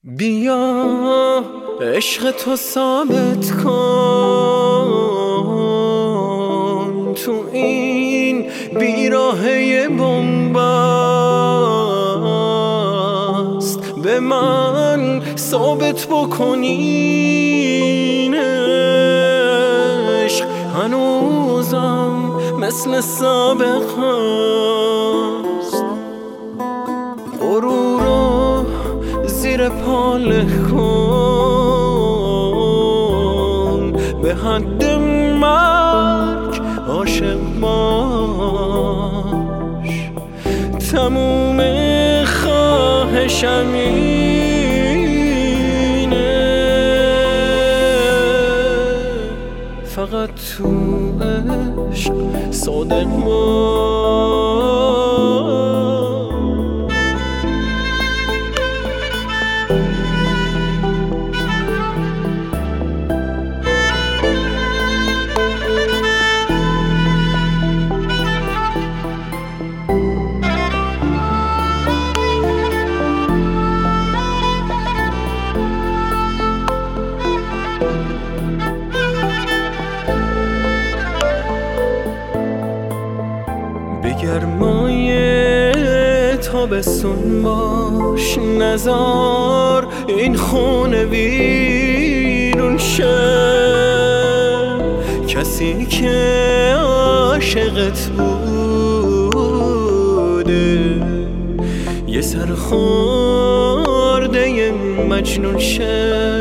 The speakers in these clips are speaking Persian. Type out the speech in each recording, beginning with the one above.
بیا عشق تو ثابت کن تو این بیراهه بنبست، به من ثابت بکنین عشق هنوزم مثل سابق هست. غرور رو زیر پاله کن، به حد مرگ عاشق باش. تموم خواهشم اینه، فقط تو عشق صادق باش. به گرمای تابستون باش، نزار این خونه ویرون شه. کسی که عاشقت بوده یه سر خورده مجنون شه.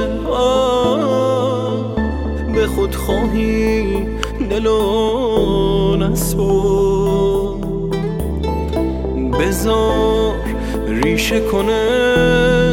به خود خواهی دلو نسپار، بذار ریشه کنه